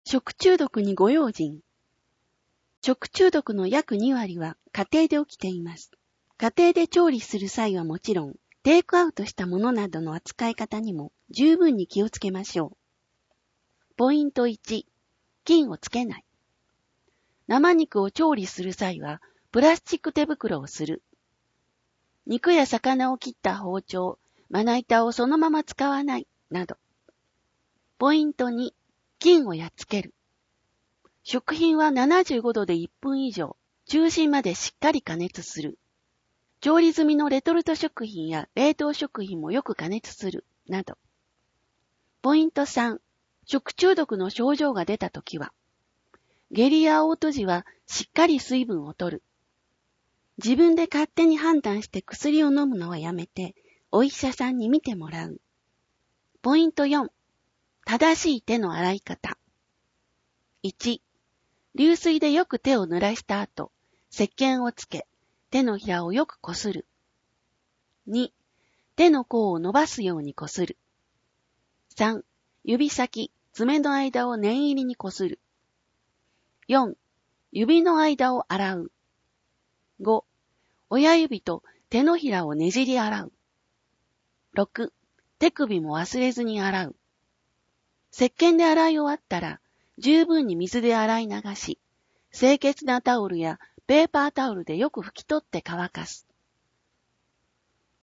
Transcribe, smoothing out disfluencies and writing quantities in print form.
食中毒にご用心。食中毒の約2割は家庭で起きています。家庭で調理する際はもちろん、テイクアウトしたものなどの扱い方にも十分に気をつけましょう。ポイント1、菌をつけない。生肉を調理する際は、プラスチック手袋をする。肉や魚を切った包丁、まな板をそのまま使わない、など。ポイント2、菌をやっつける。食品は75度で1分以上、中心までしっかり加熱する。調理済みのレトルト食品や冷凍食品もよく加熱する、など。ポイント3、食中毒の症状が出たときは、下痢や嘔吐時はしっかり水分を取る。自分で勝手に判断して薬を飲むのはやめて、お医者さんに見てもらう。ポイント4、正しい手の洗い方。1、流水でよく手を濡らした後、石鹸をつけ、手のひらをよくこする。2、手の甲を伸ばすようにこする。3、指先、爪の間を念入りにこする。4、指の間を洗う。5、親指と手のひらをねじり洗う。6、手首も忘れずに洗う。石鹸で洗い終わったら、十分に水で洗い流し、清潔なタオルやペーパータオルでよく拭き取って乾かす。